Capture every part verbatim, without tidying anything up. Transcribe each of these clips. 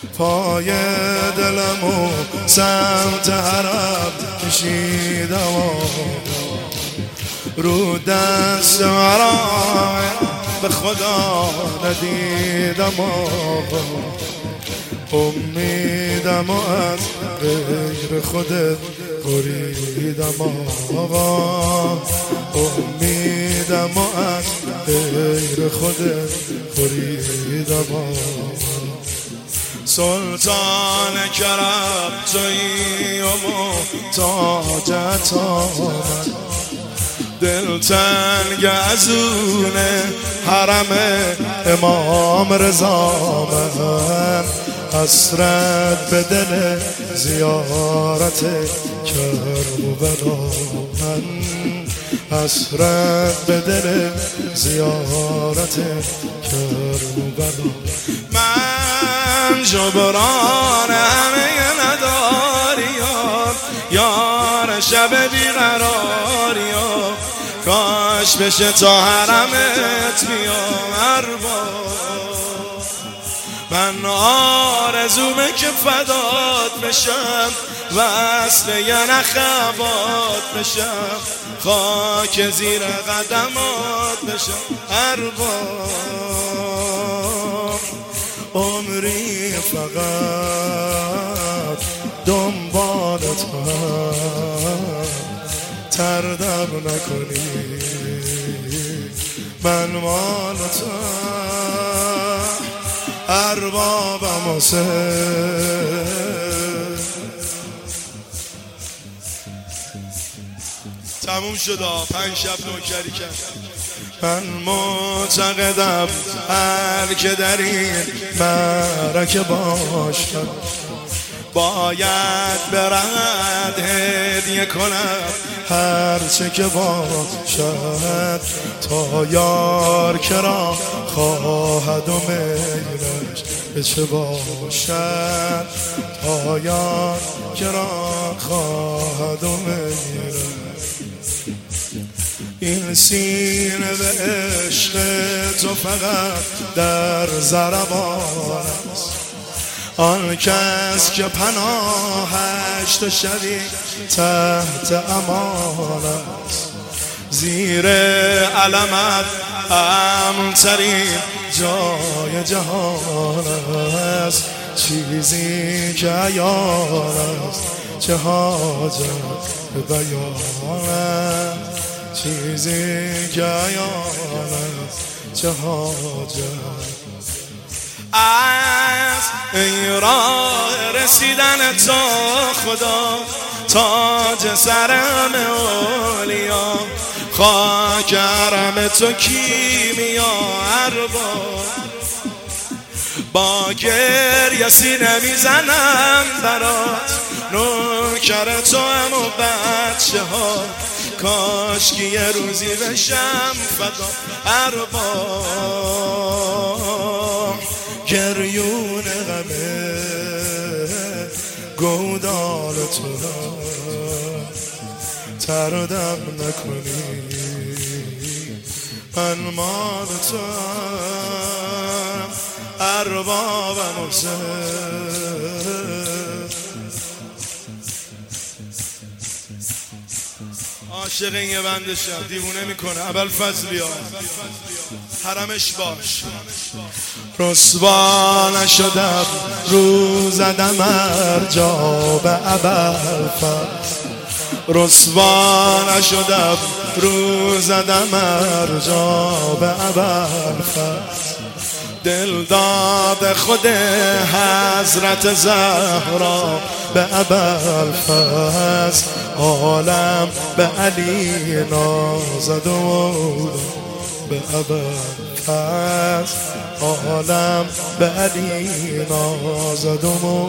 پای دلمو سمت حرم کشیدم، رو دست مرا به خدا ندیدم، امیدم و از غیر خودت بریدم آقا، امیدم و از غیر خودت بریدم آقا. سلطان کرم تویی و محتاجت آمد، دل تنگ از اونه حرم امام رضا من، حسرت به دل زیارت کربلا من، حسرت به دل زیارت کربلا من. جبران همه نداریام یار شب بیقراریام، کاش بشه تا حرمت بیام ارباب. من آرزومه که فدات بشم، وصل یه نخوات بشم، خاک زیر قدمات بشم ارباب. عمری فقط دنبالتم، تردم نکنی من مالتم، اربابم حسین. تموم شد پنج شب نوکری کرد. من معتقدم هر که در این معرکه باشد باید برد هدیه کنم هر چه که باشد، تا یار کرا خواهد و میلش به چه باشد، تا یار کرا خواهد و میلش. این سینه به عشق تو فقط در ضربان است، آن کس که پناهش تو شوی تحت امان است. زیر علمت امن‌ترین جای جهان است، چیزی که عیان است چه حاجت به بیان است، چیزی که عیان است چه حاجت. از این راه رسیدن تا خدا تاج سرم اولیا، خاک حرم تو کیمیا ارباب. با گریه سینه میزنم برات، نوکر تو هم و بچه ها، کاش که یه روزی بشم فدا ارباب. گریون غمه گودال تو تردم نکنی من مال تو اربابم حسین. عاشق این یه بندشم دیوونه میکنه ابوالفضلی ها، حرمش باش. رسوا نشدم رو زدم ارجا به ابوالفضل، رسوا نشدم رو زدم ارجا به ابوالفضل. دل داد خود حضرت زهرا به ابوالفضل، عالم به علی نازد و به ابوالفضل، عالم به علی نازد و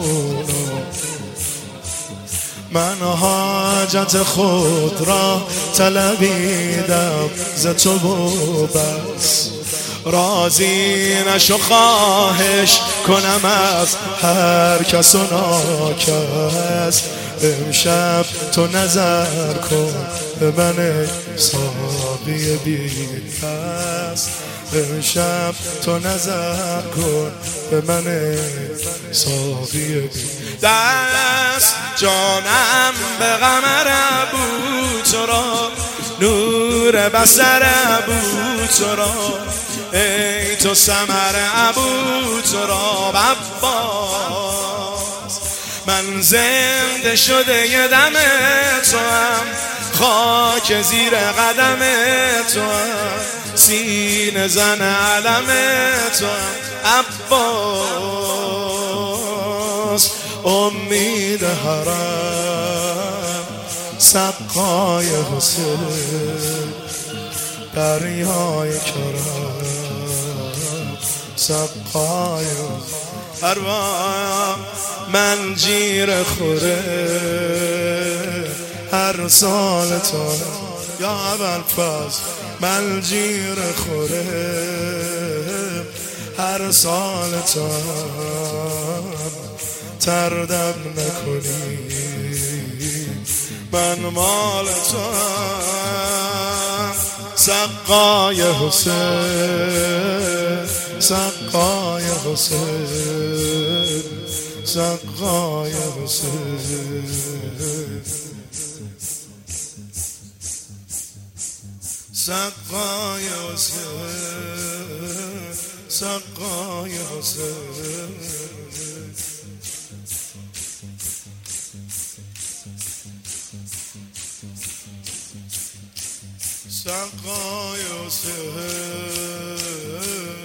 من حاجت خود را طلبیدم ز تو و بس، راضی نشو خواهش کنم از هر کس و ناکس، امشب تو نظر کن به من ساقی بی کس، امشب تو نظر کن به من ساقی بی دست. جانم به قمر ابو تراب، نور بصر ابو تراب، ای تو ثمر ابو تراب عباس. من زنده شده ی دم تو هم، خاک زیر قدم تو هم، سینه زن علم تو هم عباس. امید حرم سقای حسین، دریای کرم سقای ارواح. من جیر خوره هر سال تو یا اول فاز، من جیر خوره هر سال تو تردم نکنی، من مال تو. سقای حسین، سقای حسین، سقای حسین، سقای حسین، سقای حسین. سقای حسین.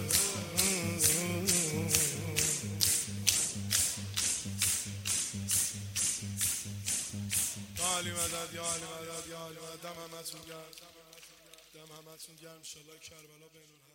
یا علی مدد، یا علی مدد، یا علی مدد. دم همتون گرم، دم همتون گرم. انشالله کربلا بینون.